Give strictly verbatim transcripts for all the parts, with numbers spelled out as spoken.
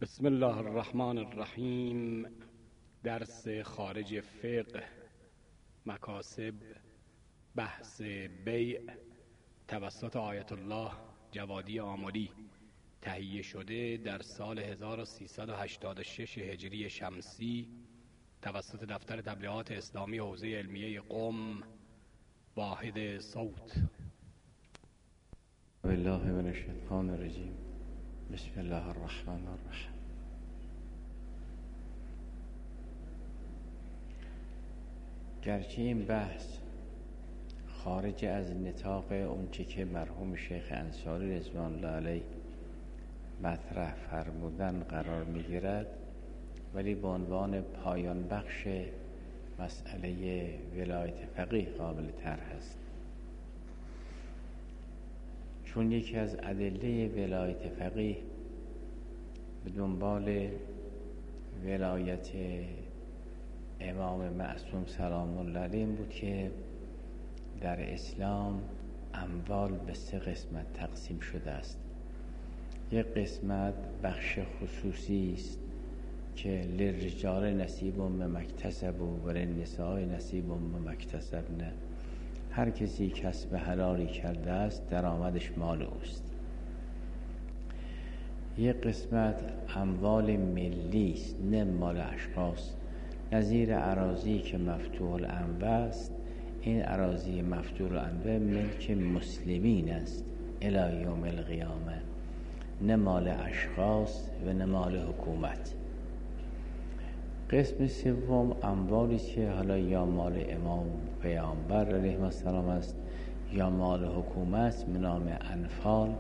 بسم الله الرحمن الرحیم. درس خارج فقه، مکاسب، بحث بیع توسط آیت الله جوادی آملی تهیه شده در سال هزار و سیصد و هشتاد و شش هجری شمسی توسط دفتر تبلیغات اسلامی حوزه علمیه قم، واحد صوت. بالله من الشیطان الرجیم. بسم الله الرحمن الرحیم. گرچه این بحث خارج از نطاق اونچه که مرحوم شیخ انصاری رضوان الله علیه مطرح فرمودن قرار میگیرد، ولی به عنوان پایان بخش مسئله ولایت فقیه قابل طرح است، چون یکی از ادله ولایت فقیه به دنبال ولایت امام معصوم سلام الله علیه بود که در اسلام اموال به سه قسمت تقسیم شده است. یک قسمت بخش خصوصی است که للرجال نصیب مما اکتسبوا و للنساء نصیب مما اکتسبن. هر کسی کسب حلالی کرده است درآمدش مال اوست. یک قسمت اموال ملی است، نه مال اشخاص، نظیر اراضی که مفتوح الانواع است. این اراضی مفتوح الانواع ملک مسلمین است الی یوم القیامه، نه مال اشخاص و نه مال حکومت. قسم سوم اموالی که حالا یا مال امام پیامبر علیه السلام است یا مال حکومت به نام انفال،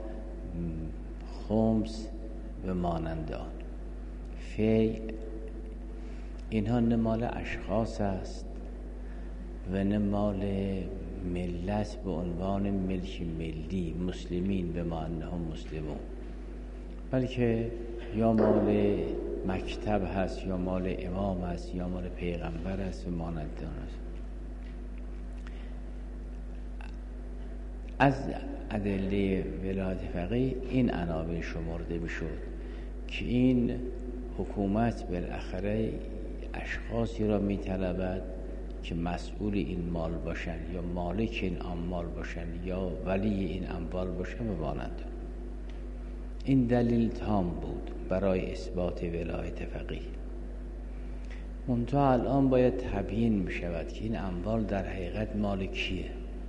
خمس و مانند آن. فی اینها نه مال اشخاص است و نه مال ملت به عنوان ملک ملی مسلمین به ما انهم مسلمون، بلکه یا مال مکتب هست یا مال امام هست یا مال پیغمبر هست و مانند آن است. از ادله ولایت فقیه این عناوین شمرده میشد که این حکومت بالاخره اشخاصی را میطلبد که مسئول این مال باشند یا مالک این اموال باشند یا ولی این اموال باشند و مانند. این دلیل تام بود برای اثبات ولایت فقیه. منتها الان باید تبیین می شود که این اموال در حقیقت مال کیه.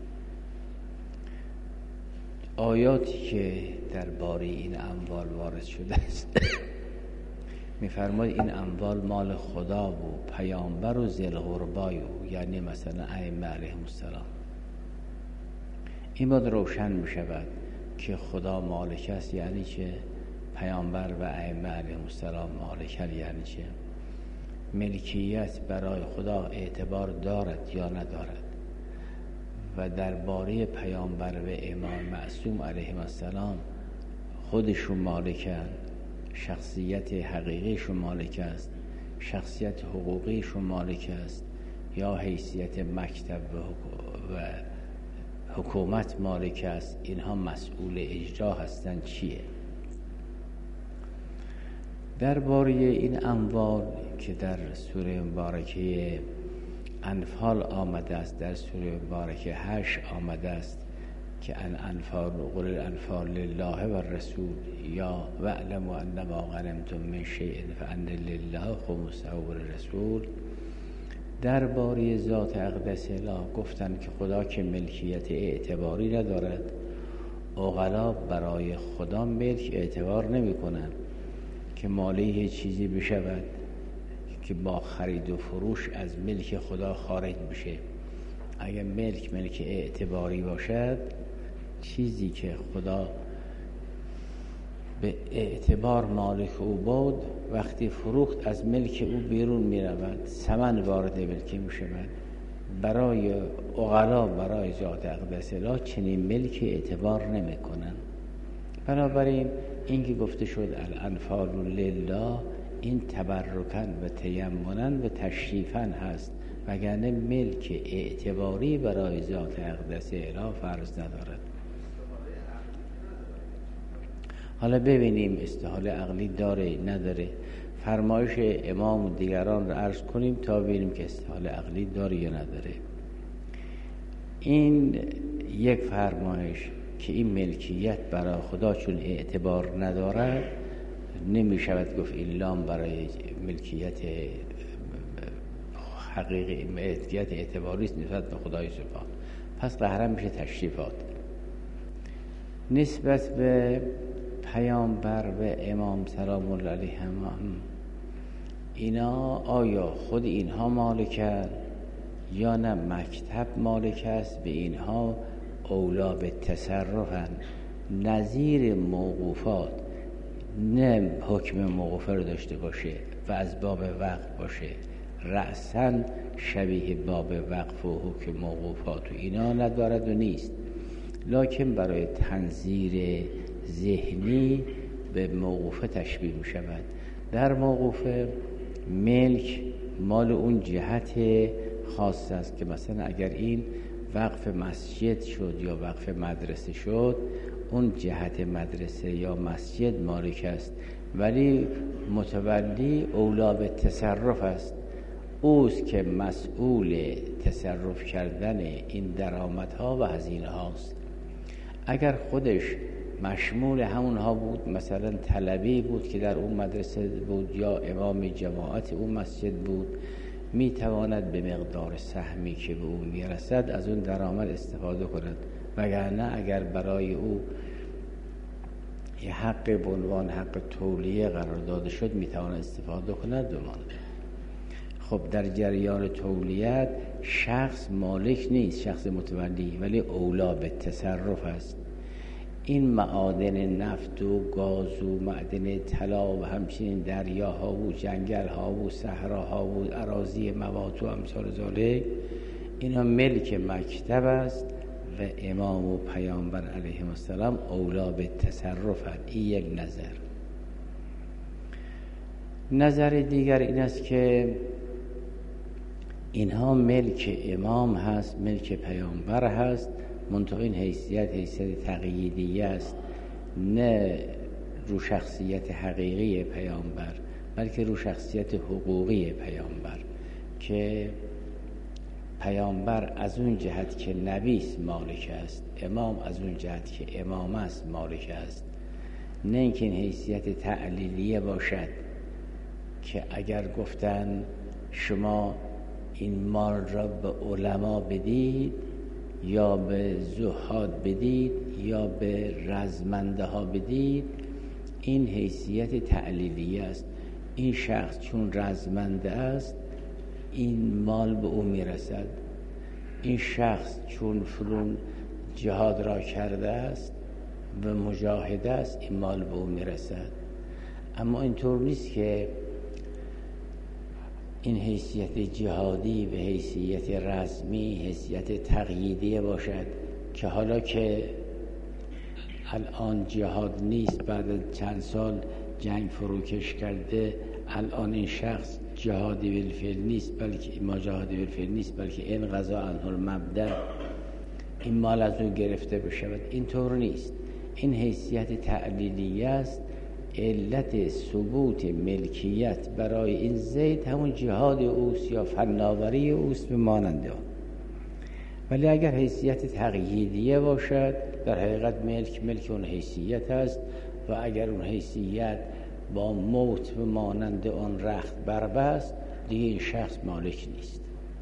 آیاتی که درباره این اموال وارد شده است می‌فرماید این اموال مال خدا و پیامبر و ذی القربی، یعنی مثلا ائمه علیهم السلام. این باید روشن می شود که خدا مالک است یعنی چه، پیامبر و ائمه علیهم السلام مالک یعنی چه، ملکیت برای خدا اعتبار دارد یا ندارد، و درباره پیامبر و امام معصوم علیهم السلام خودشون مالکن، شخصیت حقیقیشون مالک است، شخصیت حقوقیشون مالک است، یا حیثیت مکتب و حکومت مالک است. اینها مسئول اجرا هستند چیه. درباره این اموال که در سوره مبارکه انفال آمده است، در سوره مبارکه هشت آمده است که ان انفال قل الانفال لله و الرسول یا واعلموا انما غنمتم من شیء فان لله خمسه وللرسول. درباره ذات اقدس الله گفتند که خدا که ملکیت اعتباری ندارد، عقلا برای خدا ملک اعتبار نمی کنند که مالی چیزی بشود که با خرید و فروش از ملک خدا خارج بشه. اگر ملک ملک اعتباری باشد، چیزی که خدا به اعتبار مالک او بود وقتی فروخت از ملک او بیرون می رود، ثمن وارد ملک می شود. برای عقلا برای ذات اقدس الله چنین ملک اعتبار نمی کنن. بنابراین این که گفته شد الانفال لله، این تبرکن و تیمنن و تشریفن هست، وگرنه ملک اعتباری برای ذات اقدس الله فرض ندارد. حالا ببینیم استحاله عقلی داره نداره. فرمایش امام و دیگران رو عرض کنیم تا ببینیم که استحاله عقلی داره یا نداره. این یک فرمایش که این ملکیت برای خدا چون اعتبار ندارد نمی شود گفت این لام برای ملکیت حقیقی، ملکیت اعتباری است نسبت به خدای سبحان. پس قهرم میشه تشریفات. نسبت به پیامبر و امام سلام الله علیه هم اینا آیا خود اینها مالکن یا نه مکتب مالک است؟ به اینها اولا به تصرفن. نظیر موقوفات نه حکم موقوفه رو داشته باشه و از باب وقف باشه، رأساً شبیه باب وقف و حکم موقوفات و اینا ندارد و نیست، لکن برای تنظیر ذهنی به موقوفه تشبیه می شود. در موقوفه ملک مال اون جهت خاص است که مثلا اگر این وقف مسجد شد یا وقف مدرسه شد، اون جهت مدرسه یا مسجد مالک است، ولی متولی اولا به تصرف است. اوست که مسئول تصرف کردن این درآمدها و هزینه هاست. اگر خودش مشمول همونها بود، مثلا طلبی بود که در اون مدرسه بود یا امام جماعت اون مسجد بود، می تواند به مقدار سهمی که به او می رسد از اون درآمد استفاده کند، وگرنه اگر برای او یه حق به عنوان حق تولیه قرار داده شد می تواند استفاده کند بماند. خب در جریان تولیت شخص مالک نیست، شخص متولی، ولی اولا به تصرف است. این معادن نفت و گاز و معدن طلا و همچنین دریاها و جنگلها و صحراها و اراضی موات و امثال ذالک، اینا ملک مکتب است و امام و پیامبر علیهم السلام اولا به تصرف است. این یک نظر. نظر دیگر این است که اینها ملک امام هست، ملک پیامبر هست، منطقه این حیثیت حیثیت تقییدی است، نه رو شخصیت حقیقی پیامبر، بلکه رو شخصیت حقوقی پیامبر، که پیامبر از اون جهت که نبیست مالک است، امام از اون جهت که امام است مالک است. نه اینکه این حیثیت تعلیلیه باشد که اگر گفتن شما این مال را به علما بدید یا به زهاد بدید یا به رزمنده ها بدید، این حیثیت تعلیلیه است. این شخص چون رزمنده است این مال به او میرسد، این شخص چون فلان جهاد را کرده است و مجاهد است این مال به او میرسد. اما اینطور نیست که این حیثیت جهادی و حیثیت رسمی حیثیت تقییدی باشد که حالا که الان جهاد نیست، بعد چند سال جنگ فروکش کرده، الان این شخص جهادی بالفعل نیست، بلکه ما جهادی بالفعل نیست، بلکه این قضا عنه المبدأ، این مال از او گرفته بشود. اینطور نیست. این حیثیت تعلیلیه است. علت ثبوت ملکیت برای این زید همون جهاد اوست یا فناوری اوست به ماننده آن. ولی اگر حیثیت تقییدیه باشد، در حقیقت ملک ملک اون حیثیت است و اگر اون حیثیت با موت به ماننده آن رخت بربست، دیگه این شخص مالک نیست.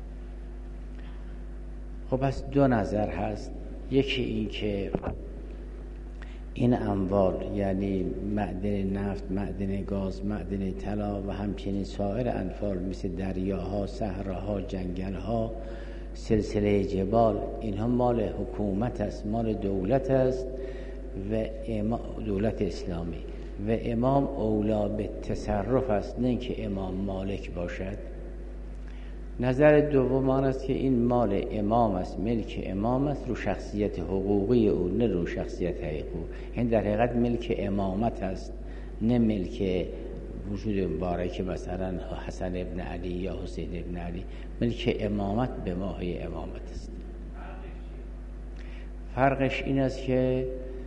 خب پس دو نظر هست. یکی این که این اموال یعنی معدن نفت، معدن گاز، معدن طلا و همچنین سایر انفال مثل دریاها، صحراها، جنگلها، سلسله جبال، اینها مال حکومت است، مال دولت است و دولت اسلامی و امام اولا به تصرف است، نه اینکه امام مالک باشد. نظر دوم آن است که این مال امام است، ملک امام است، رو شخصیت حقوقی او، نه رو شخصیت حقیقی. این در حقیقت ملک امامت است، نه ملک وجود مبارک مثلا حسن ابن علی یا حسین ابن علی. ملک امامت به ماهی امامت است. فرقش این است که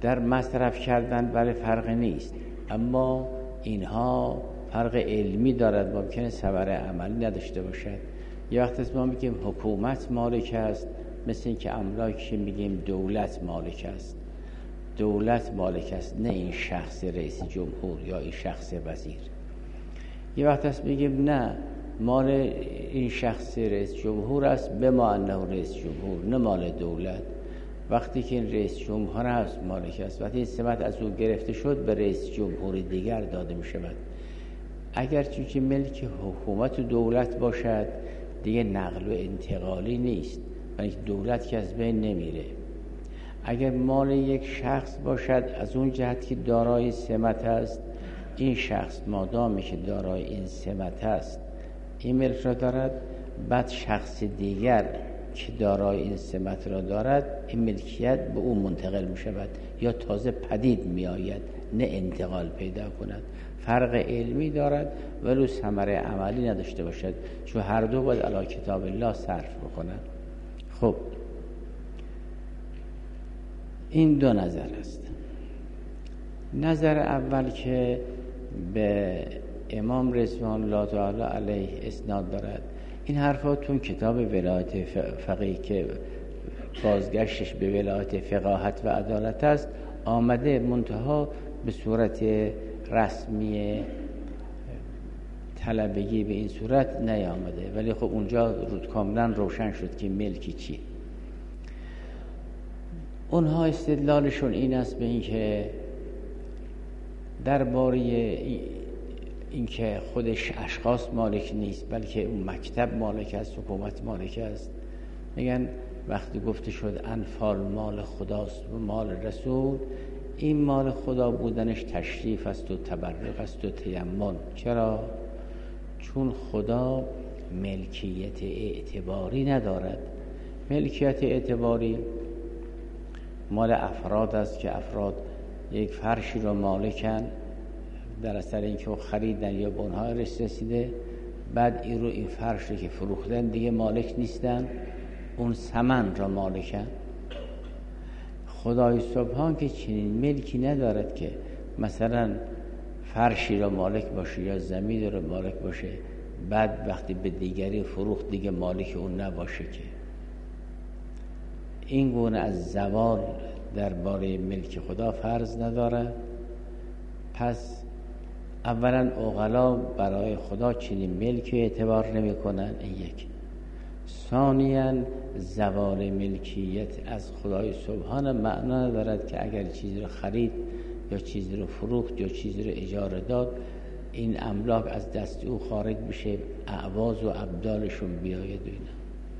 در مصرف کردن برای فرق نیست، اما اینها فرق علمی دارد، ممکنه ثمره عملی نداشته باشد. یه وقت از ما میگیم حکومت مالک است، مثل این که املاکی میگیم دولت مالک است. دولت مالک است، نه این شخص رئیس جمهور یا این شخص وزیر. یه وقت از میگیم نه، مال این شخص رئیس جمهور است به ما انه رئیس جمهور، نه مال دولت. وقتی که این رئیس جمهور است مالک است، وقتی این سمت از او گرفته شد به رئیس جمهور دیگر داده می شود. اگر چونکه ملک حکومت و دولت باشد دیگه نقل و انتقالی نیست، ولی دولت که از بین نمیره. اگر مال یک شخص باشد از اون جهت که دارای سمت است، این شخص مادامی که دارای این سمت است این ملک را دارد، بعد شخص دیگر که دارای این سمت را دارد این ملکیت به او منتقل می شود یا تازه پدید می آید، نه انتقال پیدا کند. فرق علمی دارد ولو ثمره عملی نداشته باشد، چون هر دو باید علی کتاب الله صرف بکنند. خب این دو نظر است. نظر اول که به امام رضوان الله تعالی علیه اسناد دارد، این حرفاتون کتاب ولایت فقیه که بازگشتش به ولایت فقاهت و عدالت است آمده، منتها به صورت رسمی طلبگی به این صورت نیامده، ولی خب اونجا رود کاملا روشن شد که ملکی چی. اونها استدلالشون این است به این که درباره این که خودش اشخاص مالک نیست بلکه اون مکتب مالک است، حکومت مالک است. میگن وقتی گفته شد انفال مال خداست و مال رسول، این مال خدا بودنش تشریف است و تبرک است و تیمن. چرا؟ چون خدا ملکیت اعتباری ندارد. ملکیت اعتباری مال افراد است که افراد یک فرشی رو مالکن در اثر اینکه خریدن یا به اونها رسیده، بعد این رو این فرش رو که فروختن دیگه مالک نیستن، اون ثمن را مالکن. خدای سبحان که چنین ملکی ندارد که مثلا فرشی را مالک باشه یا زمین را مالک باشه، بعد وقتی به دیگری فروخت دیگه مالک اون نباشه. که این گونه از زوال درباره ملک خدا فرض نداره. پس اولا عقلا برای خدا چنین ملکی اعتبار نمی کنن، این یک. ثانیاً زوال ملکیت از خدای سبحان معنا ندارد که اگر چیزی رو خرید یا چیزی رو فروخت یا چیزی رو اجاره داد این املاک از دست او خارج بشه، اعواض و ابدالشون بیاید و اینا.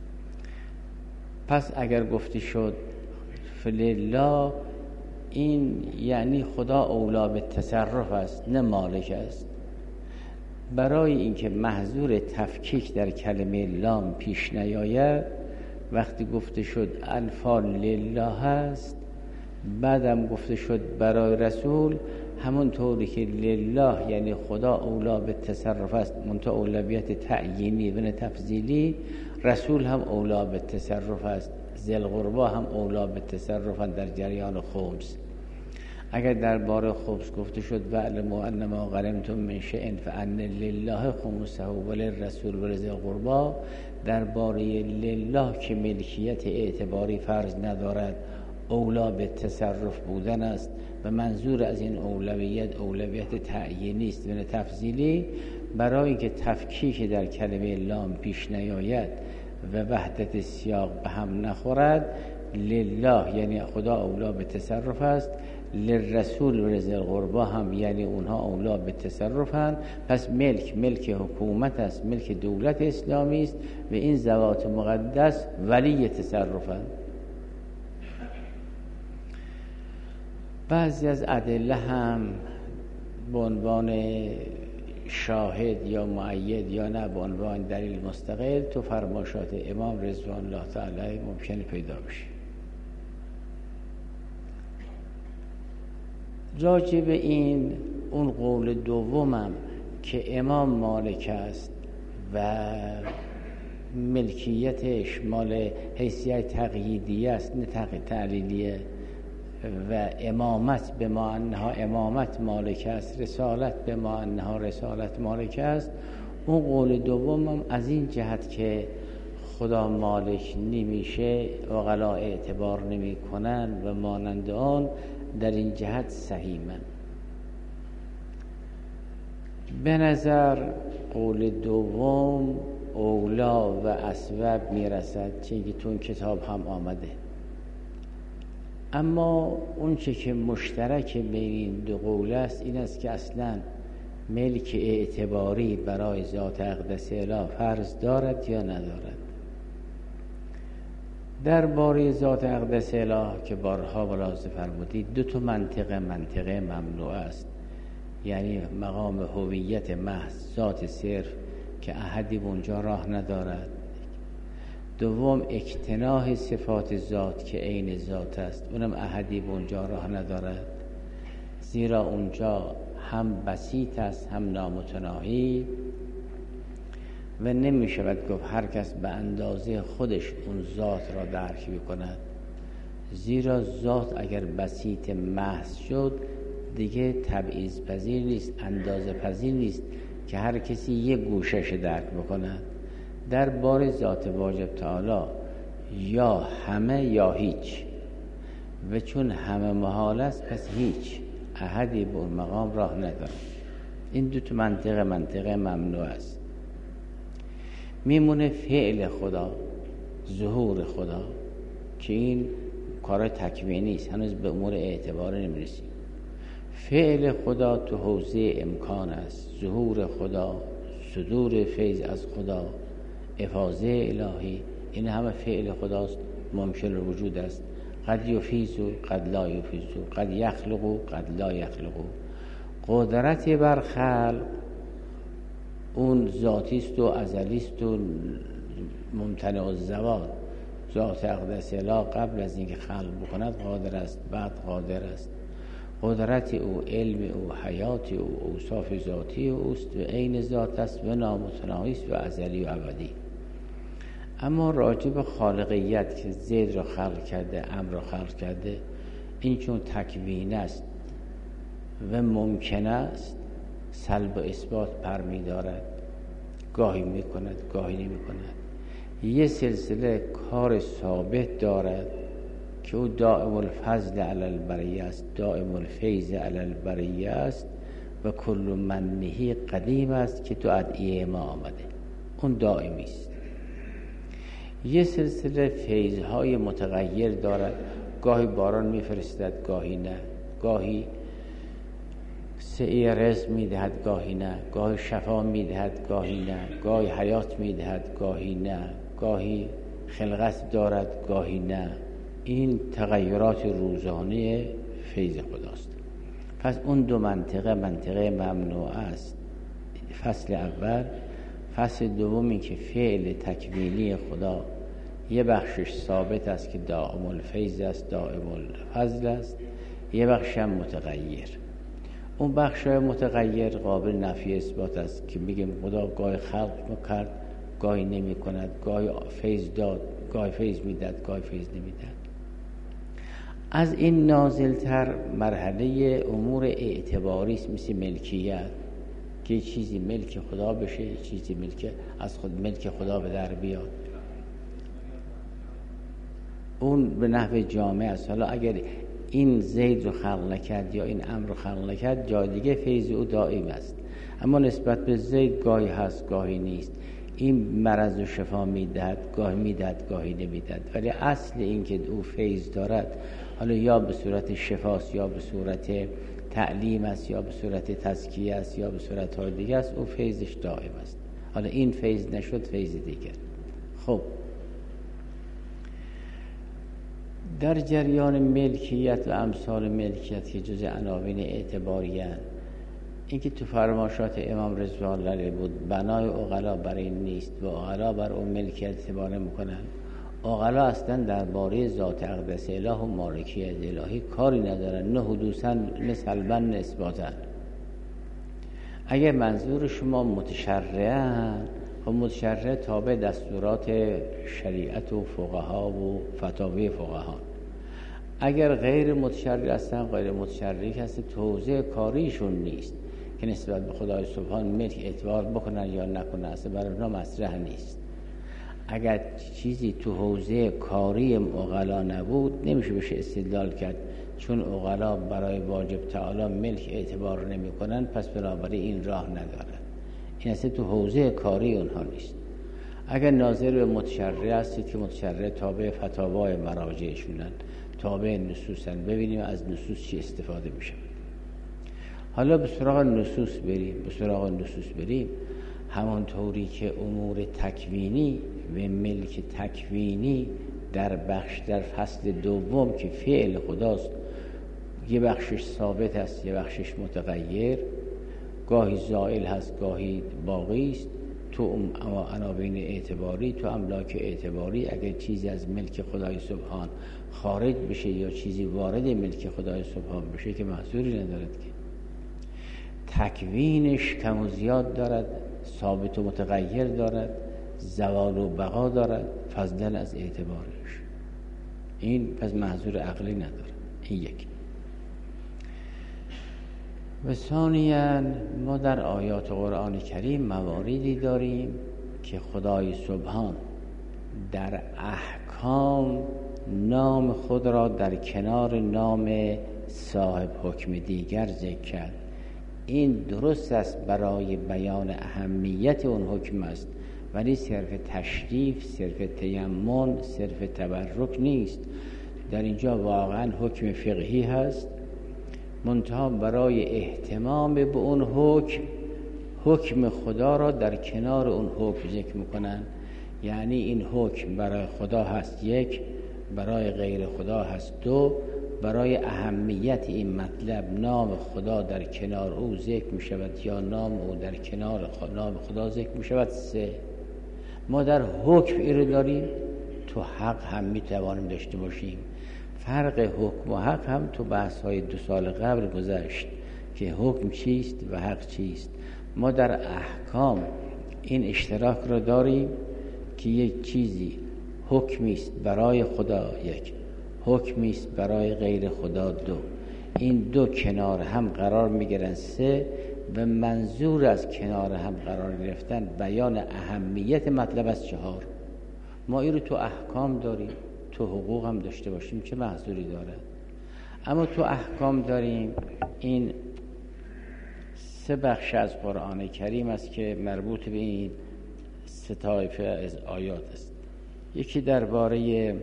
پس اگر گفته شد فلله، این یعنی خدا اولا به تصرف است نه مالک است. برای اینکه محظور تفکیک در کلمه لام پیش نیاید، وقتی گفته شد انفال لله است، بعدم گفته شد برای رسول، همون طوری که لله یعنی خدا اولا به تصرف است منتها اولویت تعیینی و نه تفضیلی، رسول هم اولا به تصرف است، ذی القربی هم اولا به تصرف در جریان خمس. اگر درباره خمس گفته شد واعلموا انما غنمتم من شیء فان لله خمسه وللرسول ولذی القربی، درباره لله که ملکیت اعتباری فرض ندارد، اولا به تصرف بودن است و منظور از این اولویت اولویت تعیینی است و نه تفضیلی. برای اینکه تفکیک در کلمه لام پیش نیاید و وحدت سیاق به هم نخورد، لله یعنی خدا اولا به تصرف است، للرسول و لذی القربی هم یعنی اونها اولا به تصرفند. پس ملک ملک حکومت است، ملک دولت اسلامی است و این ذوات مقدس ولی تصرفند. بعضی از ادله هم به عنوان شاهد یا مؤید یا نه به عنوان دلیل مستقل تو فرمایشات امام رضوان الله تعالی ممکنه پیدا بشه. راجع به این اون قول دومم که امام مالک است و ملکیتش مال حیثیت تقییدی است نه تعلیلیه، و امامت به ما انها امامت مالک است، رسالت به ما انها رسالت مالک است. اون قول دوم هم از این جهت که خدا مالک نمیشه عقلا اعتبار نمی کنن و مانند آن، در این جهت صحیحن. به نظر قول دوم اولا و اسباب میرسد، چون که تو این کتاب هم آمده. اما اون چه که مشترک بین این دو قول است این است که اصلا ملک اعتباری برای ذات اقدس اله فرض دارد یا ندارد. در باره ذات اقدس اله که بارها ملاحظه فرمودید دو تا منطقه منطقه ممنوع است، یعنی مقام هویت محض ذات صرف که احدی اونجا راه ندارد. دوم اکتناح صفات ذات که عین ذات است، اونم احدی اونجا راه ندارد، زیرا اونجا هم بسیط است هم نامتناهی و نمی شود گفت هر کس به اندازه خودش اون ذات را درک بکند، زیرا ذات اگر بسیط محض شد دیگه تبعیض پذیر نیست، اندازه پذیر نیست که هر کسی یک گوشش درک بکند. در بار ذات واجب تعالی یا همه یا هیچ، و چون همه محال است پس هیچ احدی به اون مقام راه ندارد. این دو تا منطقه منطقه ممنوع است. میمونه فعل خدا، ظهور خدا، که این کار تکوینی است، هنوز به امور اعتبار نمیرسیم. فعل خدا تو حوزه امکان است، ظهور خدا، صدور فیض از خدا، افاضه الهی، این همه فعل خداست، ممکن وجود است. قد یفیزو قد لا یفیزو، قد یخلقو قد لا یخلقو. قدرت بر خلق اون ذاتی است و ازلی است و ممتنع الزوال. ذات اقدس اله قبل از اینکه خلق بکند قادر است، بعد قادر است. قدرت او، علم او، حیات او، اوصاف ذاتی اوست و عین ذات است و نامتناهی است و ازلی و ابدی. اما راجع به خالقیت که زید را خلق کرده، امر را خلق کرده، این چون تکوین است و ممکن است سلب و اثبات برمی دارد، گاهی می کند گاهی نمی کند. یه سلسله کار ثابت دارد که او دائم الفضل علی البریه است، دائم الفیض علی البریه است و کل منهی قدیم است که تو ادعیه ما آمده، اون دائمی است. یه سلسله فیضهای متغیر دارد، گاهی باران میفرستد گاهی نه، گاهی سعی رزق میدهد گاهی نه، گاهی شفا میدهد گاهی نه، گاهی حیات میدهد گاهی نه، گاهی خلقت دارد گاهی نه. این تغییرات روزانه فیض خداست. پس اون دو منطقه منطقه ممنوع است، فصل اول. فصل دومی که فعل تکوینی خدا یه بخشش ثابت است که دائم الفیض است، دائم الفضل است، یه بخش هم متغیر. اون بخش متغیر قابل نفی اثبات است که میگیم خدا گاهی خلق میکرد گاهی نمی کند، گاهی فیض داد گاهی فیض میداد گاهی فیض نمیداد. از این نازلتر مرحله امور اعتباری است، مثل ملکیت که چیزی ملک خدا بشه، چیزی ملک از خود ملک خدا به در بیاد. اون به نحو جامع است. حالا اگر این زید رو خلق نکرد یا این امر رو خلق نکرد، جای دیگه فیض او دائم است. اما نسبت به زید گاهی هست گاهی نیست. این مرض و شفا میدهد، گاهی میدهد گاهی نمیدهد، ولی اصل این که او فیض دارد، حالا یا به صورت شفاست یا به صورت تعلیم است یا به صورت تزکیه است یا به صورت های دیگه است، او فیضش دائم است. حالا این فیض نشد فیض دیگر. خب در جریان ملکیت و امثال ملکیت که جز عناوین اعتباری هستند، این که تو فرماشات امام رضوان الله علیه بود، بنای عقلا بر این نیست و عقلا بر اون ملکیت اعتبار میکنن. عقلا اصلا درباره ذات اقدس اله و مالکیت الهی کاری ندارن، نه حدوثا نه سلبا نه اثباتا. اگر منظور شما متشرعن، خب متشرع تابع دستورات شریعت و فقها و فتاوی فقها. اگر غیر متشرع هستن، غیر متشرعی هست تو حوزه کاریشون نیست که نسبت به خدای سبحان ملک اعتبار بکنن یا نکنن، اصلا برای اونا مطرح نیست. اگر چیزی تو حوزه کاری عقلا نبود نمیشه بشه استدلال کرد چون عقلا برای واجب تعالی ملک اعتبار نمی کنن پس بنابراین این راه ندارن. این اصلا تو حوزه کاری اونها نیست. اگر ناظر به متشرع هستید که متشرع تابع فتاوای مراجعشونن، تابع نصوصن، ببینیم از نصوص چی استفاده میشه. حالا به سراغ نصوص بریم به سراغ نصوص بریم همون طوری که امور تکوینی و ملک تکوینی در بخش در فصل دوم که فعل خداست، یه بخشش ثابت است یه بخشش متغیر، گاهی زائل هست گاهی باقی است. تو عناوین اعتباری، تو املاک اعتباری اگر چیزی از ملک خدای سبحان خارج بشه یا چیزی وارد ملک خدای سبحان بشه که محصولی ندارد که تکوینش کم و زیاد دارد، ثابت و متغیر دارد، زوال و بقا دارد فضلا از اعتبارش. این پس محصول عقلی نداره. این یک. و ثانیاً ما در آیات قرآن کریم مواردی داریم که خدای سبحان در احکام نام خود را در کنار نام صاحب حکم دیگر ذکر کرد. این درست است برای بیان اهمیت اون حکم است، ولی صرف تشریف، صرف تیمم، صرف تبرک نیست. در اینجا واقعا حکم فقهی هست، منتها برای اهتمام به اون حکم حکم خدا را در کنار اون حکم ذکر میکنن. یعنی این حکم برای خدا هست یک، برای غیر خدا هست دو، برای اهمیت این مطلب نام خدا در کنار او ذکر می شود یا نام او در کنار نام خدا ذکر می شود سه. ما در حکم این داریم، تو حق هم می توانیم داشته باشیم. فرق حکم و حق هم تو بحث های دو سال قبل گذشت که حکم چیست و حق چیست. ما در احکام این اشتراک را داریم که یک چیزی حکمی است برای خدا یک، حکمی است برای غیر خدا دو. این دو کنار هم قرار میگیرن سه، و منظور از کنار هم قرار گرفتن بیان اهمیت مطلب از چهار. ما این رو تو احکام داریم، تو حقوق هم داشته باشیم چه محضوری داره. اما تو احکام داریم این سه بخش از قرآن کریم است که مربوط به این سه طایفه از آیات است. یکی درباره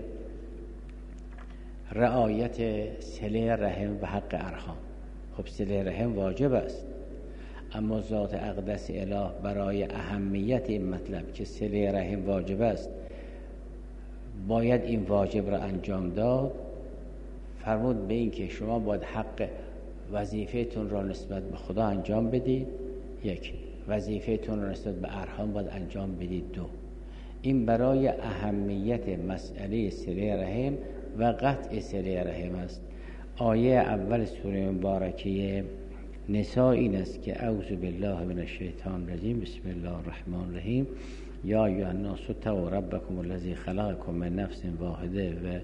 رعایت صله رحم و حق ارحام. خب صله رحم واجب است، اما ذات اقدس اله برای اهمیت این مطلب که صله رحم واجب است باید این واجب را انجام داد. فرمود به این که شما باید حق وظیفه‌تون را نسبت به خدا انجام بدید یک، وظیفه‌تون را نسبت به ارحام باید انجام بدید دو. این برای اهمیت مسئله صله رحم و قطع صله رحم است. آیه اول سوره مبارکه نساء این است که اعوذ بالله من الشیطان الرجیم بسم الله الرحمن الرحیم یا ایها الناس اتقوا ربکم الذی خلقکم من نفس واحده و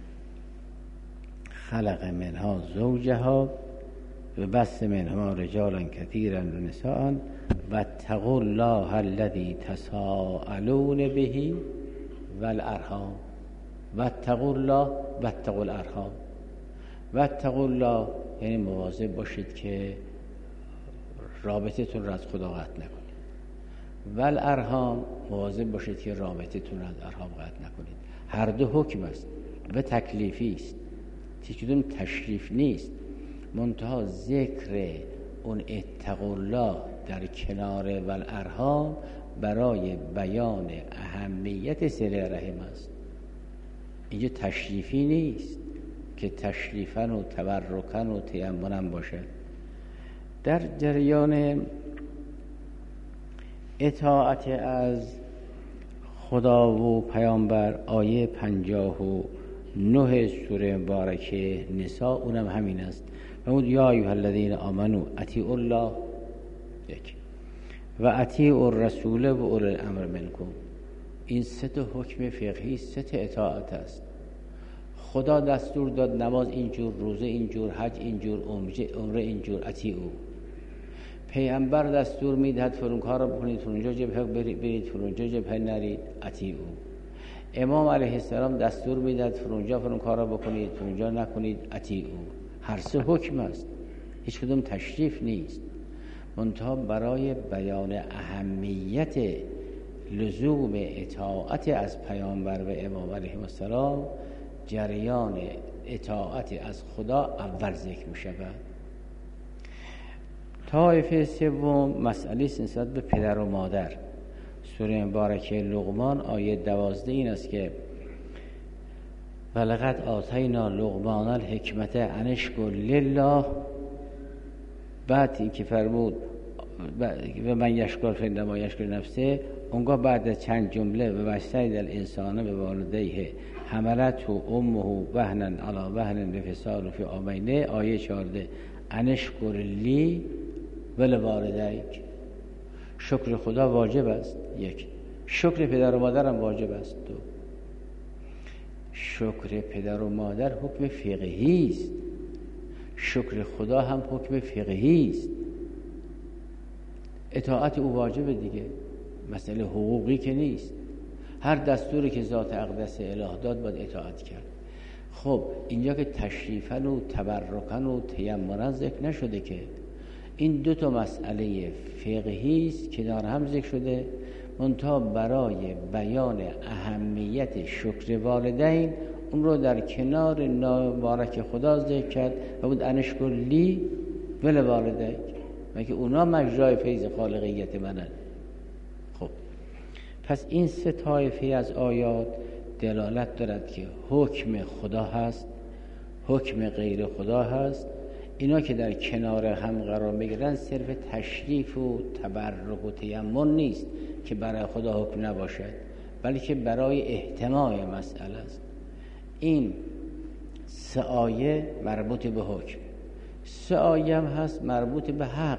خلق منها زوجها و بث منهما رجالا کثیرا و نساء واتقوا الله الذی تساءلون به والارحام. واتقوا الله واتقوا الارحام. واتقوا الله یعنی مواظب باشید که رابطتون را از خدا قطع نکنید. والارحام مواظب باشید که رابطتون را از ارحام قطع نکنید. هر دو حکم است و تکلیفی است، هیچ تشریف نیست. منتها ذکر اون اتقوا الله در کنار والارحام برای بیان اهمیت صله رحم است. اینجا تشریفی نیست که تشریفاً و تبرکاً و تیمماً باشد. در جریان اطاعت از خدا و پیامبر آیه پنجاه و نه سوره مبارکه نساء اونم همین است. فرمود یا ایها الذین آمنوا اطیعوا الله یک و اطیعوا الرسول و اولی الامر منکم. این سه تا حکم فقهی، سه تا اطاعت است. خدا دستور داد نماز اینجور، روزه اینجور، حج اینجور، عمره اینجور، اطیعوا. پیامبر دستور میدهد فلان کار رو بکنید، فلانجا جبهه برید، فلانجا جبهه نرید، اطیعوا. امام علیه السلام دستور میدهد فلانجا فلان کار رو بکنید، فلانجا نکنید، اطیعوا. هر سه حکم است، هیچ کدوم تشریف نیست، منتها برای بیان اهمیت لزوم اطاعت از پیامبر و امام علیه السلام جریان اطاعت از خدا اول ذکر می شود. طایفه سوم مسئله نسبت به پدر و مادر. سوره مبارکه لقمان آیه دوازده این است که ولقد آتینا لقمان الحکمت ان اشکر لله. بعد این که فرمود و من یشکر فانما یشکر نفسه، اونگاه بعد از چند جمله و وصید الانسان به والدیه حملته امه وهنا علی وهن لفصاله فی عامین، آیه چهارده ان اشکر لی ولوالدیک. شکر خدا واجب است، یک. شکر پدر و مادر هم واجب است، دو. شکر پدر و مادر حکم فقهی است، شکر خدا هم حکم فقهی است. اطاعت او واجبه دیگه، مسئله حقوقی که نیست. هر دستوری که ذات اقدس اله داد باید اطاعت کرد. خب اینجا که تشریفاً و تبرکاً و تیمناً ذکر نشده که این دو تا مسئله فقهی است کنار هم ذکر شده، منتها برای بیان اهمیت شکر والدین اون رو در کنار مبارک خدا ذکر کرد و بود ان اشکر لی ولوالدیک، مگه اونا مجرای فیض خالقیت منن. خب پس این سه طایفه از آیات دلالت دارد که حکم خدا هست، حکم غیر خدا هست. اینا که در کنار هم قرار میگیرن صرف تشریف و تبرک و تیمن نیست که برای خدا حکم نباشد، بلکه برای احتمای مسئله است. این سه آیه مربوط به حکم، سه آیه هم هست مربوط به حق.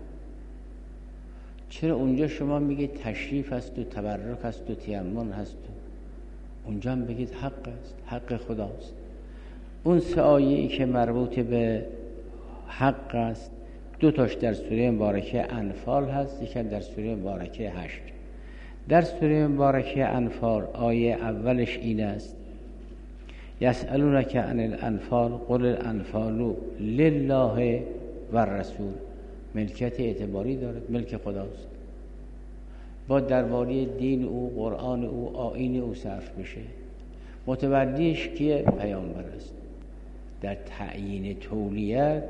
چرا اونجا شما میگید تشریف هست و تبرک هست و تیمن هست، اونجا هم بگید حق است، حق خداست. اون سه آیه‌ای که مربوط به حق است دو تاش در سوره مبارکه انفال هست، یکی در سوره مبارکه حشر. در سوره مبارکه انفال آیه اولش این است یسألونک عن الانفال قل الانفال لله و الرسول. ملکیت اعتباری دارد، ملک خداست، با درباره دین او، قرآن او، آیین او صرف بشه. متولیش کیه؟ پیامبر است. در تعیین تولیت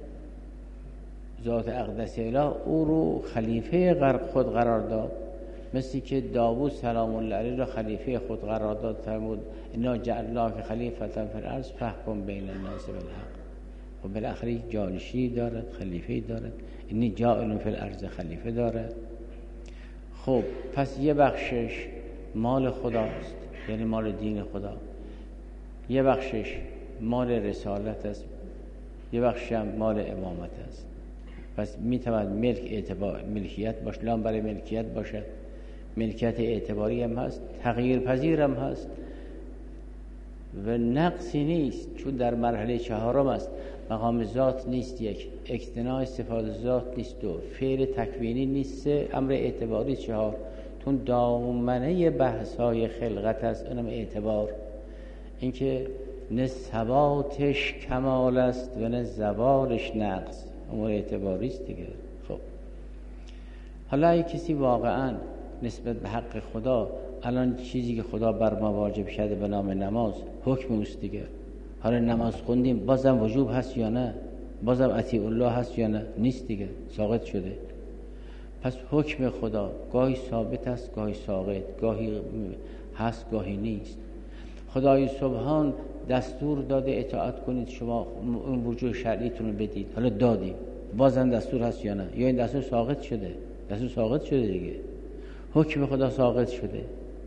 ذات اقدس اله او رو خلیفه خود قرار داد، مثل که داوود سلام الله علیه را خلیفه خود قرار داد، فرمود انا جعلناک خلیفة فی الارض فاحکم بین الناس بالحق. و بالاخره جانشینی دارد، خلیفه دارد، اینی جاعل فی الارض خلیفه دارد. خب پس یه بخشش مال خداست، یعنی مال دین خدا، یه بخشش مال رسالت است، یه بخشش هم مال امامت است. پس میتواند ملک اعتبار ملکیت باشه، لام برای ملکیت باشد، ملکیت اعتباری هم هست، تغییر پذیر هم هست و نقصی نیست، چون در مرحله چهارم است. مقام ذات نیست، یک اقتناع صفات ذات نیست، دو فعل تکوینی نیست، سه امر اعتباری، چهار تون دامنه بحث‌های خلقت است، اونم اعتبار. اینکه نه ثباتش کمال است و نه زوالش نقص، امور اعتباری است دیگه. خب حالا اگه کسی واقعا نسبت به حق خدا، الان چیزی که خدا بر ما واجب کرده به نام نماز حکم اوست دیگه، حالا نماز خوندیم بازم وجوب هست یا نه، بازم اطیع الله هست یا نه، نیست دیگه، ساقط شده. پس حکم خدا گاهی ثابت است، گاهی ساقط، گاهی هست، گاهی نیست. خدای سبحان دستور داده اطاعت کنید، شما اون وجوه شرعیتون رو بدید، حالا دادیم بازم دستور هست یا نه، یا این دستور ساقط شده، دستور ساقط شده دیگه، حکم خدا ساقط شده.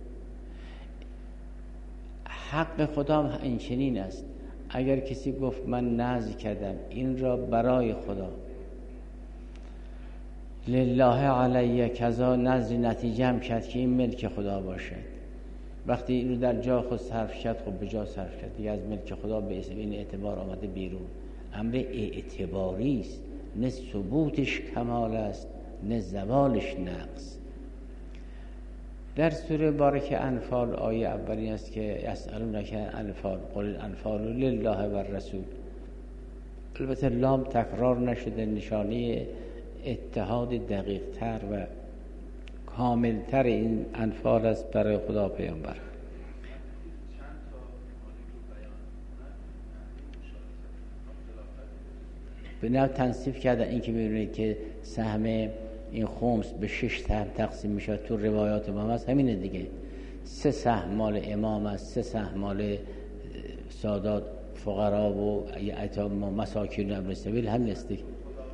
حق خدا هم این چنین است. اگر کسی گفت من نذر کردم این را برای خدا، لله علیه کذا، نذر نتیجه هم کرد که این ملک خدا باشد، وقتی اینو در جا خود صرف کرد، خب به جا صرف کرد دیگه، از ملک خدا به اسم این اعتبار آمده بیرون. امر اعتباری است، نه ثبوتش کمال است نه زوالش نقص. در سوره بارک انفال آیه اولی است که یسألونک عن الانفال قل الانفال لله و الرسول. البته لام تکرار نشده، نشانه اتحاد دقیق تر و کامل تر این انفال است برای خدا پیامبر. به نوع تنصیف کردن این که می‌بینید که سهم این خمس به شش سهم تقسیم میشه تو روایات امام است، همینه دیگه. سه سهم مال امام است، سه سهم مال سادات فقرا و ایتام و مساکین و ابن سبیل، همین است دیگه.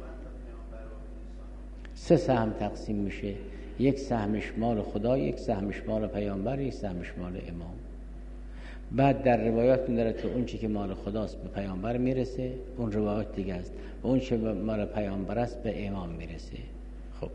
سه سهم تقسیم میشه، یک سهمش مال خدا، یک سهمش مال پیامبر، یک سهمش مال امام. بعد در روایات می‌داره تو اون چی که مال خداست به پیامبر میرسه، اون روایات دیگه است، و اون چی که مال پیامبر است به امام میرسه. خب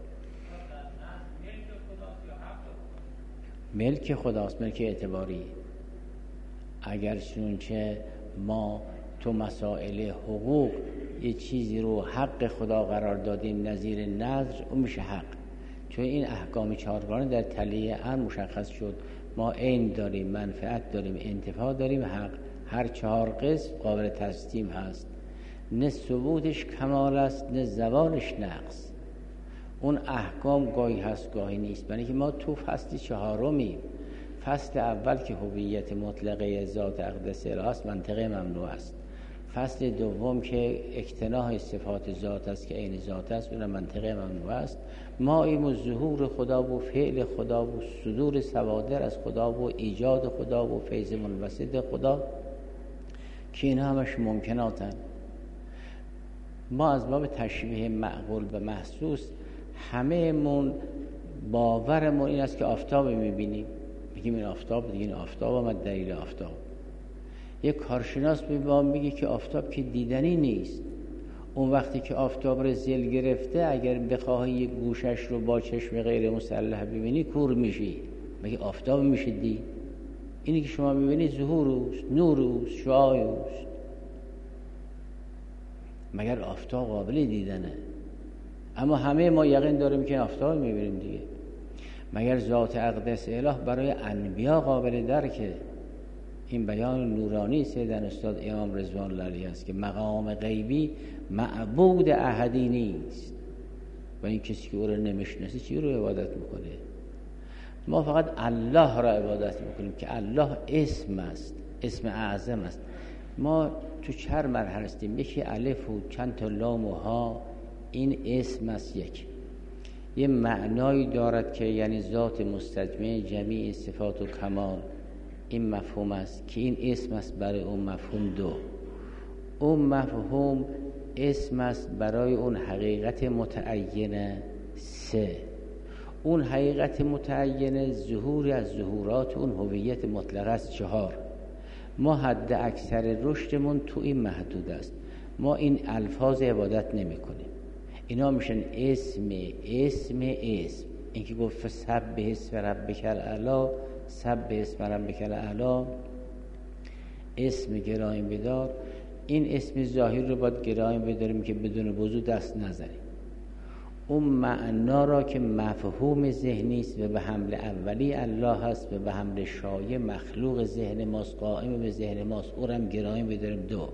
ملک خداست، ملک اعتباری. اگر چنانچه ما تو مسائل حقوق یه چیزی رو حق خدا قرار دادیم نظیر نذر، اون میشه حق. چون این احکام چهارگانه در تلیه ان مشخص شد. ما عین داریم، منفعت داریم، انتفاع داریم، حق. هر چهار قسم قابل تسلیم هست، نه ثبوتش کمال است نه زوالش نقص. اون احکام گاهی هست گاهی نیست، برای که ما تو فصل چهارمیم. فصل اول که هویت مطلقه ذات اقدس الهی است، منطقه ممنوع است. فصل دوم که اکتناح صفات ذات است که عین ذات است، اون منطقه ممنوع است. ما ایم و ظهور خدا و فعل خدا و صدور سوادر از خدا و ایجاد خدا و فیض منبسط خدا که این همش ممکناتن. ما از باب تشبیه معقول به محسوس همه من باورمون این است که آفتاب میبینیم، میگیم این آفتاب، دیگه این آفتاب آمد دلیل آفتاب. یک کارشناس به ما میگه که آفتاب که دیدنی نیست. اون وقتی که آفتاب رو زل گرفته، اگر بخواهی یک گوشش رو با چشم غیر مسلح ببینی کور میشی. مگه آفتاب میشه دید؟ اینی که شما میبینید ظهور اوست، نور اوست، شعاع اوست. مگر آفتاب قابل دیدنه؟ اما همه ما یقین داریم که آفتاب میبینیم دیگه. مگر ذات اقدس اله برای انبیا قابل درکه؟ این بیان نورانی سیدن استاد امام رضوان الله علیه است که مقام غیبی معبود احدی نیست و این کسی که او رو نمیشناسه چی رو عبادت میکنه؟ ما فقط الله را عبادت میکنیم که الله اسم است، اسم اعظم است. ما تو چهار مرحله هستیم، یکی الف و چند تا لام و ها، این اسم است. یک یه معنایی دارد که یعنی ذات مستجمع جمیع صفات و کمال، این مفهوم است که این اسم است برای اون مفهوم. دو اون مفهوم اسم است برای اون حقیقت متعینه. سه اون حقیقت متعینه ظهوری از ظهورات اون هویت مطلقه است. چهار ما حد اکثر رشدمون تو این محدود است. ما این الفاظ عبادت نمی کنیم، اینا میشن اسم اسم اسم. این که گفت سبح اسم ربک الاعلی، سبح اسم ربک الاعلی، اسم گرامی بدار. این اسم ظاهر رو باید گرامی بداریم که بدون وضو دست نزنیم. اون معنا را که مفهوم ذهنی است و به حمل اولی الله هست و به حمل شایع مخلوق ذهن ماست، قائم به ذهن ماست، او را هم گرامی بداریم. دو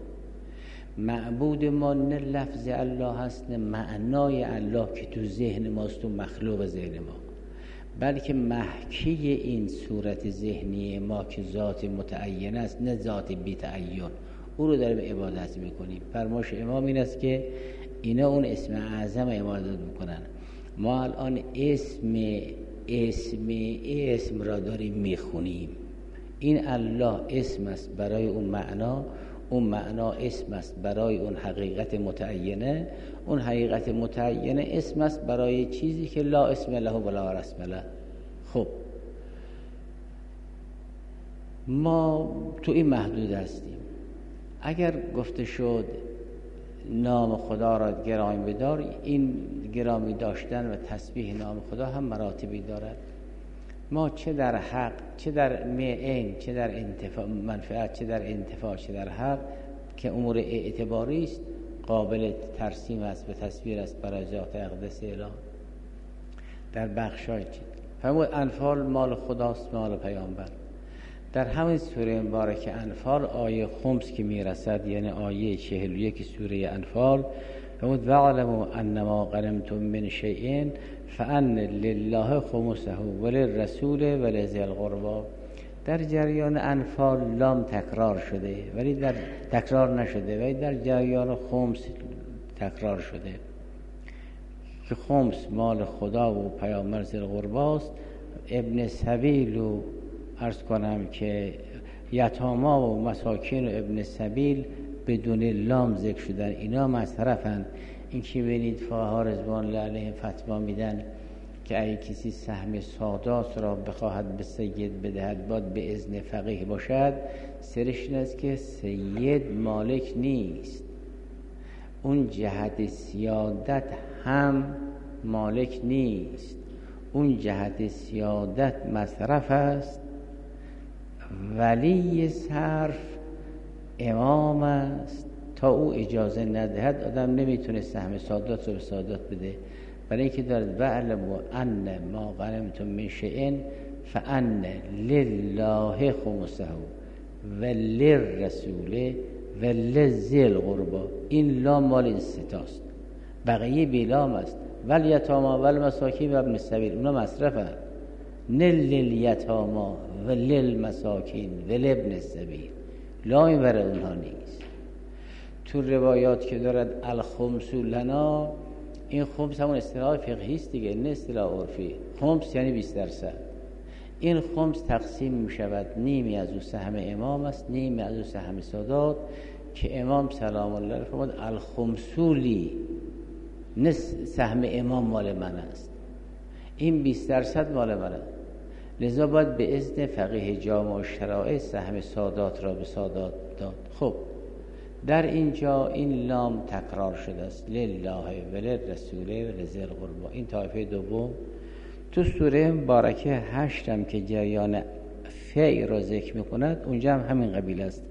معبود ما نه لفظ الله هست نه معنای الله که تو ذهن ماست، تو مخلوق ذهن ما، بلکه محکی این صورت ذهنی ما که ذات متعین است نه ذات بی تعین، او رو داریم عبادت میکنیم. فرمایش امام این است که اینا اون اسم اعظم عبادت میکنن. ما الان اسم اسم اسم را داریم میخونیم. این الله اسم است برای اون معنا، اون معنا اسم است برای اون حقیقت متعینه، اون حقیقت متعینه اسم است برای چیزی که لا اسم له و لا رسم له. خب ما تو این محدود هستیم. اگر گفته شد نام خدا را گرامی بدار، این گرامی داشتن و تسبیح نام خدا هم مراتبی دارد. ما چه در حق، چه در معین، چه در انتفاع منفعت، چه در انتفاع، چه در حق که امور اعتباری است قابل ترسیم است و تصویر است برای ذات اقدس الهی. در بخشای چی فرمود انفال مال خداست، مال پیامبر. در همین سوره مبارکه انفال آیه خمس که میرسد، یعنی آیه چهل و یک سوره انفال، فرمود وَاعْلَمُوا أَنَّمَا غَنِمْتُم مِّن شَيْءٍ فَأَنَّ لِلَّهِ خُمُسَهُ وَلِلرَّسُولِ وَلِذِي الْقُرْبَى. در جریان انفال لام تکرار شده ولی در تکرار نشده ولی در جریان خمس تکرار شده که خمس مال خدا و پیامبر ذی القربی است. ابن سبیل و عرض کنم که یتاما و مساکین و ابن سبیل بدون لام ذکر شدن، اینا مصرفن. این که ببینید فقها رضوان الله علیهم فتوا میدن که اگه کسی سهم سادات را بخواهد به سید بدهد باید به اذن فقیه باشد. سرش این است که سید مالک نیست، اون جهت سیادت هم مالک نیست، اون جهت سیادت مصرف است. ولی صرف امام است، تا او اجازه ندهد آدم نمیتونه سهم سادات رو به سادات بده. برای اینکه دارد وَاعْلَمُوا أَنَّ مَا غَنِمْتُم مِّن شَيْءٍ فَأَنَّ لِلَّهِ خُمُسَهُ وَلِلرَّسُولِ وَلِذِي الْقُرْبَى. این لام مال این ستاست، بقیه بیلام است. وَالیتاما وَالمساکین و ابن السبیل اونا مصرفن. نل لیتاما و للمساکین و لابن السبیل، لامی برای اونها نیست. تو روایات که دارد الخمس لنا، این خمس همون اصطلاح فقهی است دیگه، نه اصطلاح عرفی. خمس یعنی بیست درصد. این خمس تقسیم می شود، نیمی از او سهم امام است، نیمی از او سهم سادات که امام سلام الله علیه فرمود الخمسولی، نه سهم امام مال من است، این بیست درصد مال من است. لذا باید به اذن فقیه جامع و شرائع سهم سادات را به سادات داد. خب در اینجا این لام تکرار شده است، لله و للرسول و لذی القربى. این طایفه دوم. تو سوره مبارکه هشت هم که جریان فعل را ذکر می‌کند، اونجا هم همین قبیل است.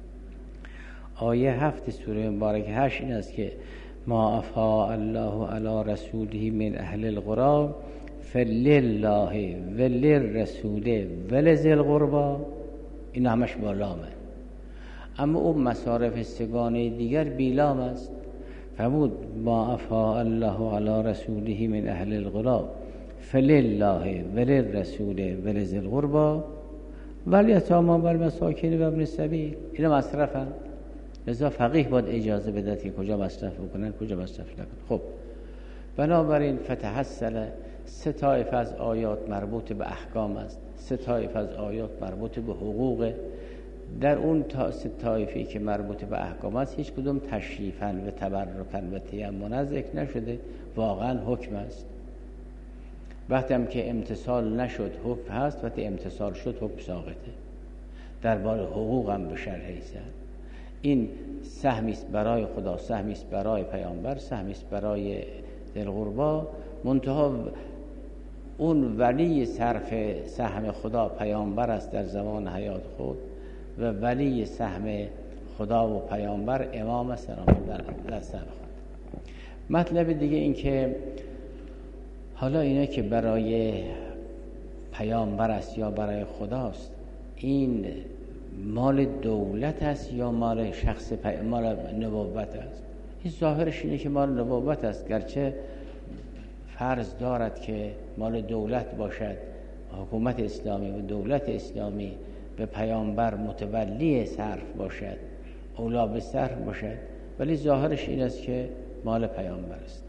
آیه هفت سوره مبارکه هشت این است که ما افاء الله علی رسوله من اهل القرى فلله وللرسول ولذی القربى. این همش با لامه. اما اون مصارف سگانه دیگر بیلام است. فرمود ما افاء الله علی رسوله من اهل القرى فلله وللرسول ولذی القربى والیتاما والمساکین و ابن السبیل. اینا مصرفن. لذا فقیه باید اجازه بدهد که کجا مصرف بکنن کجا مصرف نکنن. خب بنابراین فتحصل سه طایفه از آیات مربوط به احکام است، سه طایفه از آیات مربوط به حقوق. در اون تا سه طایفه‌ای که مربوط به احکام است هیچ کدوم تشریفاً و تبرکاً و تیمناً ذکر نشده، واقعاً حکم است. وقتی هم که امتصال نشد حکم هست، وقتی امتصال شد حکم ساقطه. درباره حقوق هم به شرحی زد. این سهمی است برای خدا، سهمی است برای پیامبر، سهمی است برای ذی القربی. منتها اون ولی صرف سهم خدا پیامبر است در زمان حیات خود و ولی سهم خدا و پیامبر امام است در سهم خود. مطلب دیگه این که حالا اینا که برای پیامبر است یا برای خداست، این مال دولت است یا مال شخص پی... مال نبوت است؟ این ظاهرش اینه که مال نبوت است، گرچه فرض دارد که مال دولت باشد، حکومت اسلامی و دولت اسلامی به پیامبر متولی صرف باشد، اولا به صرف باشد، ولی ظاهرش این است که مال پیامبر است.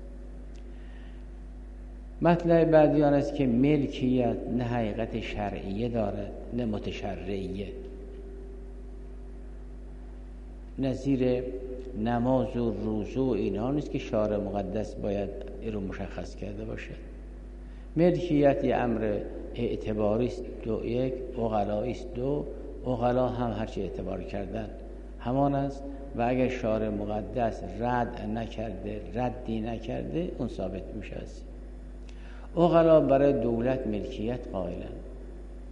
مطلب بعدی آن است که ملکیت نه حقیقت شرعیه دارد نه متشرعیه. نظیر نماز و روزه و اینها نیست که شارع مقدس باید این رو مشخص کرده باشد. ملکیت یه امر اعتباری است، دو یک عقلایی است، دو عقلا هم هرچی اعتبار کردن همان است و اگر شارع مقدس رد نکرده، ردی نکرده، اون ثابت میشه است. عقلا برای دولت ملکیت قائلن،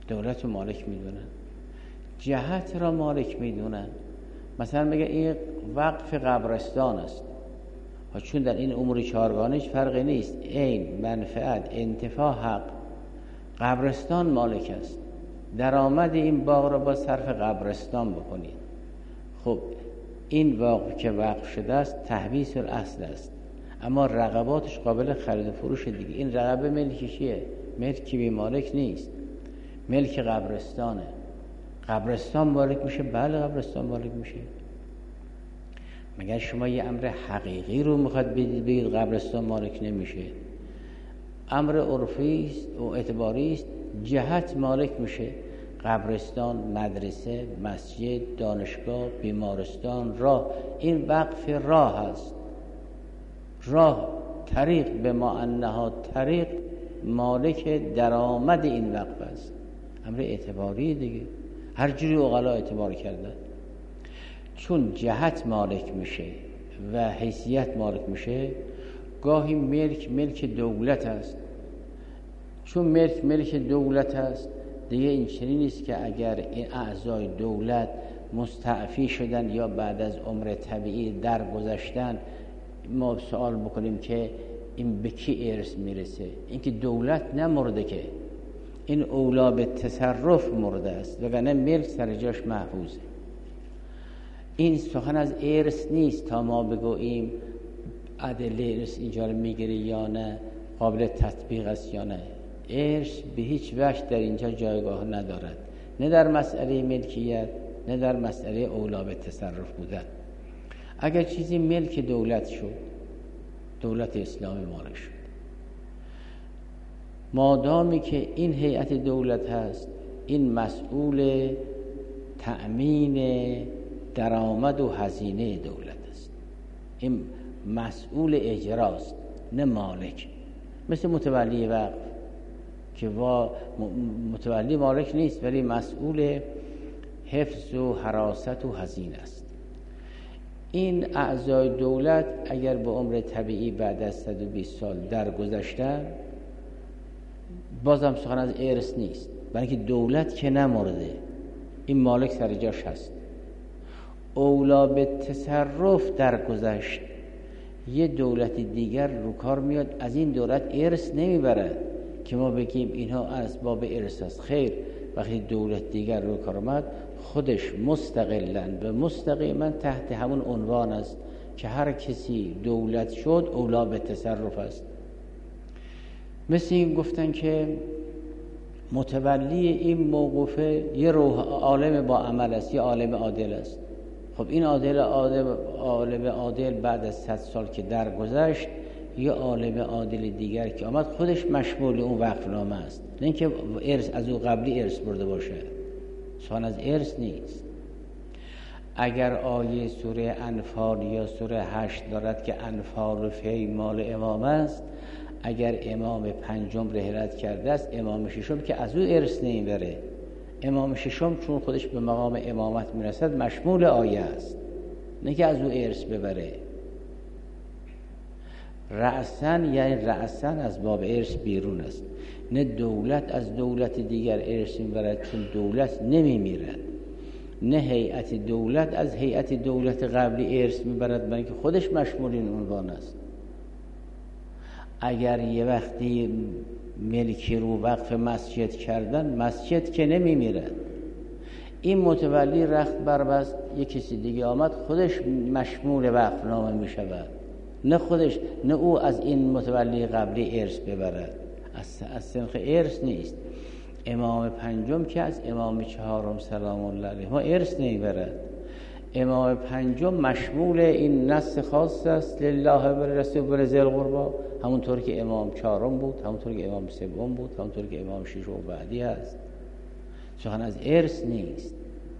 دولت رو مالک میدونن، جهت را مالک میدونن. مثلا میگه این وقف قبرستان است، چون در این امور چهارگانه فرقی نیست، عین، منفعت، انتفاع، حق. قبرستان مالک است، درآمد این باغ را با صرف قبرستان بکنید. خب این واقع که وقف شده است تحویث الاصل است، اما رقباتش قابل خرید و فروش دیگه. این رقبه ملک چیه؟ ملک بی مالک نیست، ملک قبرستانه. قبرستان مالک میشه؟ بله قبرستان مالک میشه. مگر شما یه امر حقیقی رو میخواد بدید بگید قبرستان مالک نمیشه؟ امر عرفی است و اعتباری است، جهت مالک میشه. قبرستان، مدرسه، مسجد، دانشگاه، بیمارستان، راه، این وقف راه است. راه، طریق، به ما انها طریق، مالک درآمد این وقف است. امر اعتباری دیگه، هر جوری عقلا اعتبار کردن. چون جهت مالک میشه و حیثیت مالک میشه، گاهی ملک ملک دولت است. چون ملک ملک دولت است دیگه این چنین نیست که اگر این اعضای دولت مستعفی شدن یا بعد از عمر طبیعی درگذشتن ما سوال بکنیم که این به کی ارث میرسه. این که دولت نمرده، که این اولا به تصرف مرده است، وگرنه ملک سر جاش محفوظه. این سخن از ارث نیست تا ما بگوییم ادله ارث اینجا رو میگیره یا نه، قابل تطبیق است یا نه. ارث به هیچ وجه در اینجا جایگاه ندارد، نه در مسئله ملکیت نه در مسئله اولا به تصرف بودن. اگر چیزی ملک دولت شد، دولت اسلامی مالک شد، مادامی که این هیئت دولت هست، این مسئول تأمین درآمد و هزینه دولت است، این مسئول اجراست نه مالک. مثل متولی وقف که متولی مالک نیست ولی مسئول حفظ و حراست و هزینه است. این اعضای دولت اگر به عمر طبیعی بعد از صد و بیست سال درگذشتن، بازم سخن از ارث نیست، بلکه دولت که نمرده، این مالک سر جاش هست. اولا به تصرف درگذشت، یه دولت دیگر رو کار میاد، از این دولت ارث نمیبرد که ما بگیم اینها اسباب ارث است. خیر، وقتی دولت دیگر رو کار آمد، خودش مستقلاً و مستقیما تحت همون عنوان است که هر کسی دولت شد اولا به تصرف است. مثل این گفتن که متولی این موقوفه یه روح عالم با عمل است، یه عالم عادل است. خب این عادل عالم عادل بعد از صد سال که درگذشت، یه عالم عادل دیگر که آمد خودش مشمول اون وقفنامه است، نه اینکه ارث از او قبلی ارث برده باشه. سوال از ارث نیست. اگر آیه سوره انفال یا سوره هشت دارد که انفال و فی مال امام است، اگر امام پنجم رحلت کرده است، امام ششم که از او ارث نمیبره. امام ششم چون خودش به مقام امامت میرسد مشمول آیه است، نه که از او ارث ببره. رأسن یعنی رأسن از باب ارث بیرون است، نه دولت از دولت دیگر ارث میبرد چون دولت نمیمیرد، نه هیئت دولت از هیئت دولت قبلی ارث میبرد بلکه خودش مشمول این عنوان است. اگر یه وقتی ملکی رو وقف مسجد کردن، مسجد که نمیمیرد. این متولی رخت بربست، یک کسی دیگه آمد خودش مشمول وقف نامه میشود، نه خودش نه او از این متولی قبلی ارث ببرد. از, از سنخ ارث نیست. امام پنجم که از امام چهارم سلام الله علیه ما ارث نمیبرد. امام پنجم مشمول این نص خاص است، لله و رسول و ذی القربی، همونطور که امام چهارم بود، همونطور که امام سوم بود، همونطور که امام ششم بعدی هست. سخن از ارث نیست.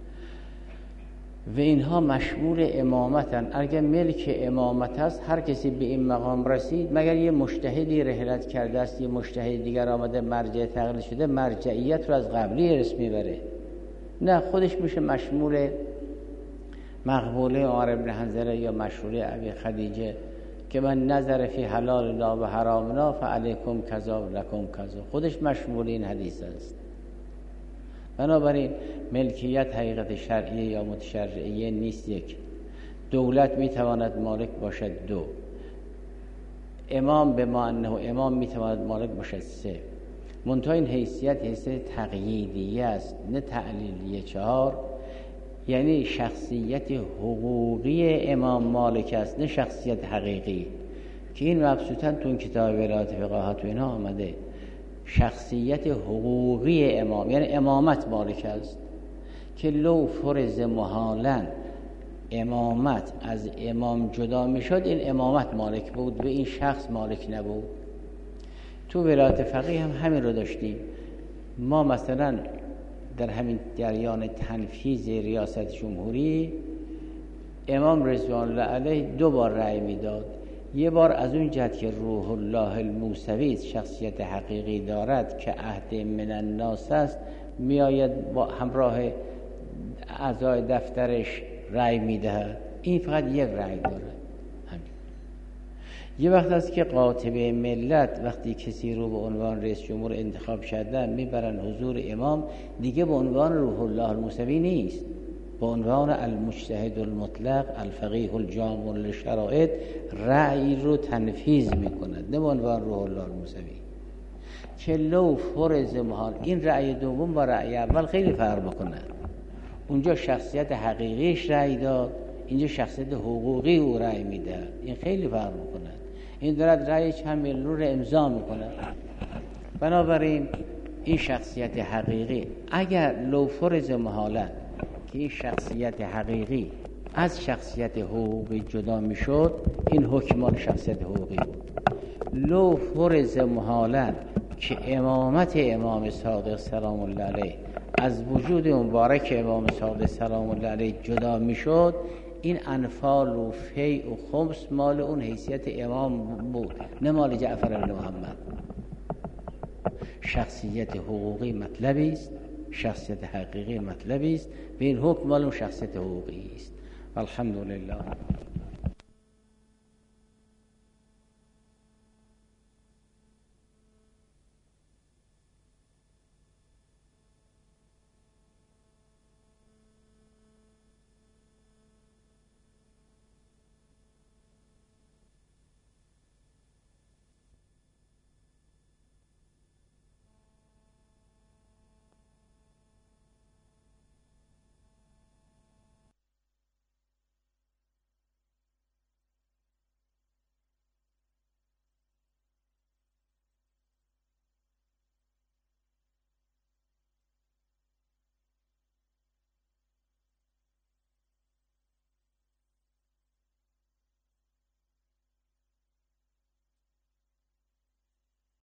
و اینها مشمول امامتن. اگر ملک امامت است، هر کسی به این مقام رسید، مگر یه مجتهدی رحلت کرده است، یه مجتهد دیگر آمده مرجع تقلید شده، مرجعیت رو از قبلی ارث میبره. نه، خودش میشه مشمول مقبوله عمر بن حنظله یا مشروع ابی خدیجه که من نظر فی حلالنا و حرامنا فعلیکم کذا و لکم کذا، خودش مشمول این حدیث است. بنابراین ملکیت حقیقت شرعیه یا متشرعیه نیست. یک، دولت میتواند مالک باشد. دو، امام به ما انه امام میتواند مالک باشد. سه، منتها این حیثیت حیثیت تقییدیه است نه تعلیلیه. چهار، یعنی شخصیت حقوقی امام مالک است نه شخصیت حقیقی، که این مبسوطاً تو این کتاب ولایت فقاهت و اینا آمده. شخصیت حقوقی امام یعنی امامت مالک است، که لو فرض محالاً امامت از امام جدا می شد این امامت مالک بود و این شخص مالک نبود. تو ولایت فقیه هم همین رو داشتیم. ما مثلا در همین جریان تنفیذ ریاست جمهوری امام رضوان الله علیه دو بار رأی میداد. یه بار از اون جهت که روح الله الموسوی شخصیت حقیقی دارد که عهد من الناس است، میآید با همراه اعضای دفترش رأی میدهد. این فقط یک رأی دارد. همین. یه وقت است که قاطبه ملت وقتی کسی رو به عنوان رئیس جمهور انتخاب شدن میبرن حضور امام، دیگه به عنوان روح الله الموسوی نیست، به عنوان المجتهد المطلق الفقیه الجامع للشرائط رأی رو تنفیذ میکند، نه به عنوان روح الله الموسوی. که لو فرض محال این رأی دوم با رأی اول خیلی فرق میکنه. اونجا شخصیت حقیقیش رأی داد، اینجا شخصیت حقوقی او رأی میده. این خیلی فرق میکنه. این دارد رأی چند میلیون رو امضا میکنه. بنابراین این شخصیت حقیقی اگر لو فرض محاله که این شخصیت حقیقی از شخصیت حقوقی جدا میشد، این حکمان شخصیت حقوقی بود. لو فرض محاله که امامت امام صادق سلام الله علیه از وجود مبارک امام صادق سلام الله علیه جدا میشد، این انفال و فیع و خمس مال اون حیثیت امام بود، نه مال جعفر بن محمد. شخصیت حقوقی مطلبی است، شخصیت حقیقی مطلبی است، به این حکم مال اون شخصیت حقوقی است. الحمدلله.